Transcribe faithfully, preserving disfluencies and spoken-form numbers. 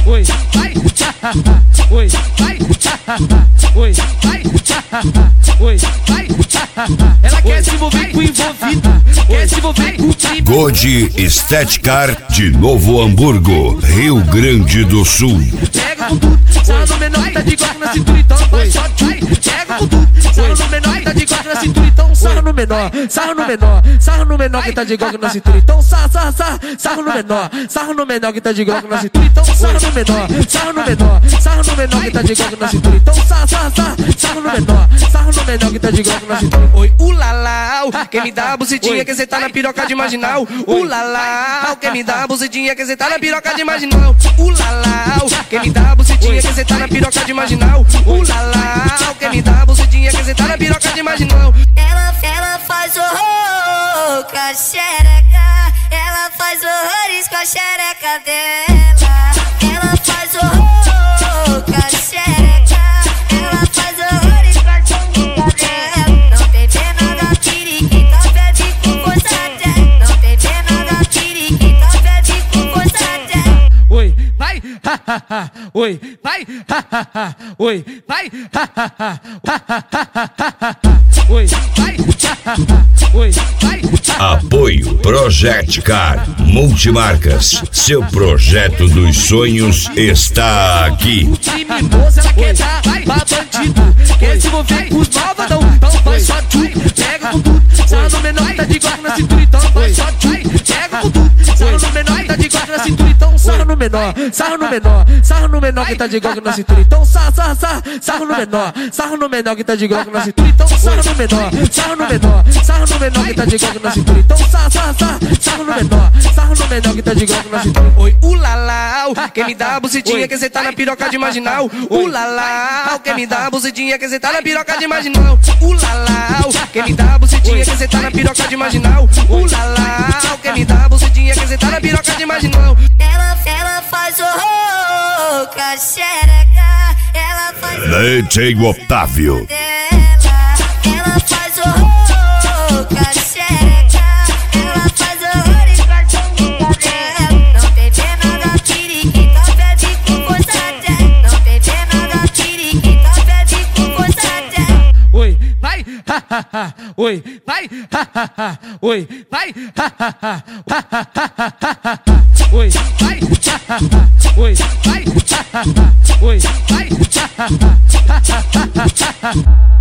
oi, vai, oi, vai, oi, vai, oi, vai. Ela quer se envolver com o envolvido, quer se envolver com o crime. God Estética de Novo Hamburgo, Rio Grande do Sul. Pega com tudo, sarra no menor, tá de glock na cintura, então vai, só vai. Pega com tudo, sarra no menor, tá de glock na cintura, então sarra no menor, sarra no menor, sarra no menor que tá de glock na cintura, então sarra, sarra, sarra, sarra no menor, sarra no menor que tá de glock na cintura, então sarra no menor, sarra no menor, sarra no menor que tá de glock na cintura, então sarra, sarra, sarra, sarra no menor, sarra no menor que tá de glock na cintura. Oi, ulalau, quem me dá a bucetinha que cê tá na piroca de marginal. Ulalau, quem me dá a bucetinha que cê tá na piroca de marginal. Ulalau, quem me dá a bucetinha que cê tá na piroca de marginal. Ulalau, quem me dá a bucetinha que cê tá na piroca de marginal. Ela, ela faz horror com a xereca, ela faz horrores com a xereca dela. Ela faz horror com a xereca, ela faz horrores com a xereca dela. Não tem pena da periquita, bebe com força até. Não tem pena da periquita, bebe com força até. Oi, vai, ha ha ha, oi, vai, ha ha ha, oi, vai, ha ha ha, ha ha ha, ha ha ha. Oi, vai, ha ha ha, oi, vai. Apoio Project Car Multimarcas. Seu projeto dos sonhos está aqui. Criminoso, ela quer dar pra bandido, quer se envolver com os malvadão, então vai só tu, pega com tudo, sarra no menor, tá de glock na cintura, então vai só tu, pega com tudo, sarra no menor, tá de glock na cintura, então sarra no menor, sarra no menor, sarra no menor que tá de glock na cintura, então sarra, sarra, sarra, sarra no menor, sarra no menor que tá de glock na cintura, então sarra no menor, sarra no menor, sarra no menor que tá de glock na cintura, então sarra, sarra, sarra, sarra no menor, sarra no menor que tá de glock na cintura. Oi, ulalau, quem me dá a bucetinha que cê tá na piroca de marginal. Ulalau, quem me dá a bucetinha que cê tá na piroca de marginal. Ulalau, quem me dá a bucetinha que cê tá na piroca de marginal. Ulalau, quem me dá a bucetinha que cê tá na piroca de marginal. Ela, ela faz horror com a xereca, ela faz D J Otávio. dela. Ela faz horror com a xereca, ela faz horrores com a xereca dela. Não tem pena da periquita, bebe com força até. Não tem pena da periquita, bebe com força até. Oi, vai, ha ha ha, oi, vai, ha ha ha, oi, vai, ha ha ha, ha ha ha, ha ha ha. Oi, vai, ha ha ha, oi, vai, ha ha ha, oi, vai, ha ha ha, ha ha ha, ha ha ha.